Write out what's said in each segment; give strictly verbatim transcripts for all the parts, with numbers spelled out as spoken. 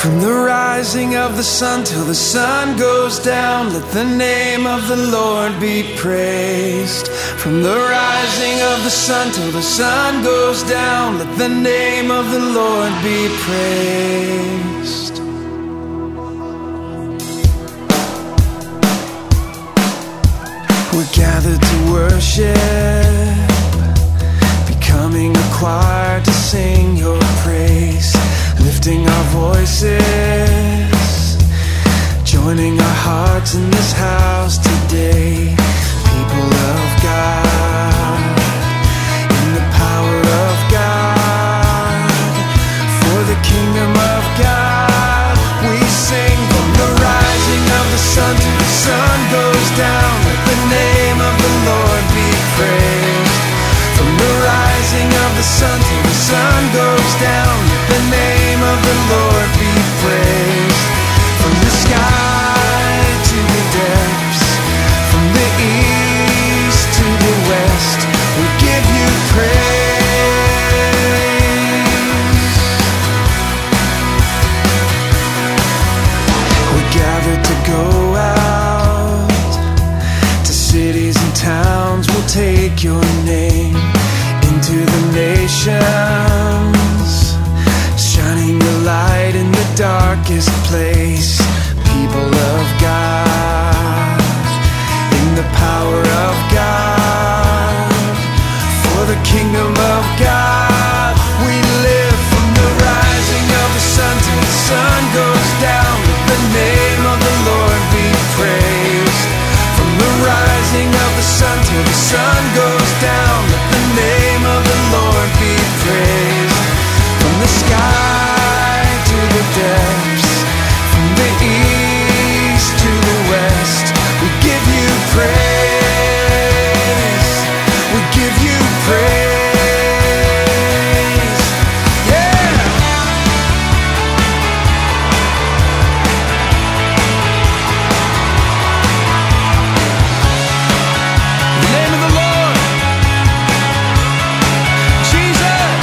From the rising of the sun till the sun goes down, let the name of the Lord be praised. From the rising of the sun till the sun goes down, let the name of the Lord be praised. We're gathered to worship, becoming a choir to sing your praise, lifting our voices, joining our hearts in this house today. People of God, in the power of God, for the kingdom of God, we sing. From the rising of the sun till the sun goes down, let the name of the Lord be praised. From the rising of the sun till the sun goes down, let the name of the Lord be praised. From the sky to the depths, from the east to the west, we give you praise. We're gathered to go out to cities and towns, we'll take your name into the nations, shining your light in the darkest place. People of God, in the power of God, for the kingdom of God, we live. From the rising of the sun till the sun goes down, let the name of the Lord be praised. From the rising of the sun till the sun goes down, let the name of the Lord be praised. From the sky to the depths, from the east to the west, we give you praise. We give you praise. Yeah. The name of the Lord, Jesus.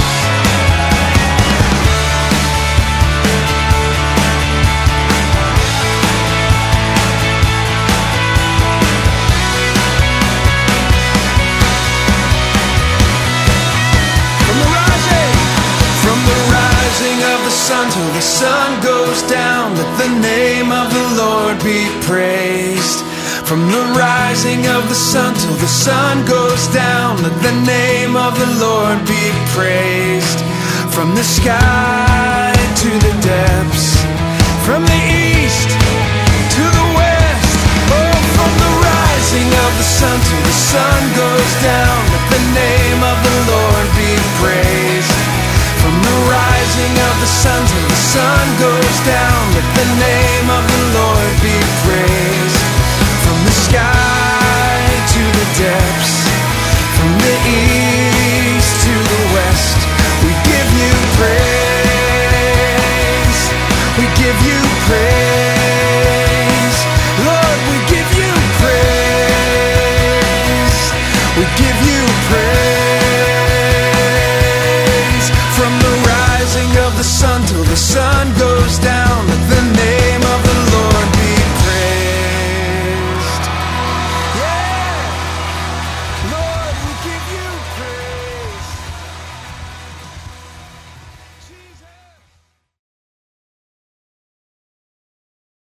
From the rising, from the rising of the sun till the sun goes down, let the name of the Lord be praised. From the rising of the sun till the sun goes down, let the name of the Lord be praised. From the sky to the depths, from the east to the west, oh, from the rising of the sun till the sun goes down, let the name of the Lord be praised. From the rising of the sun till the sun goes down, let the name of the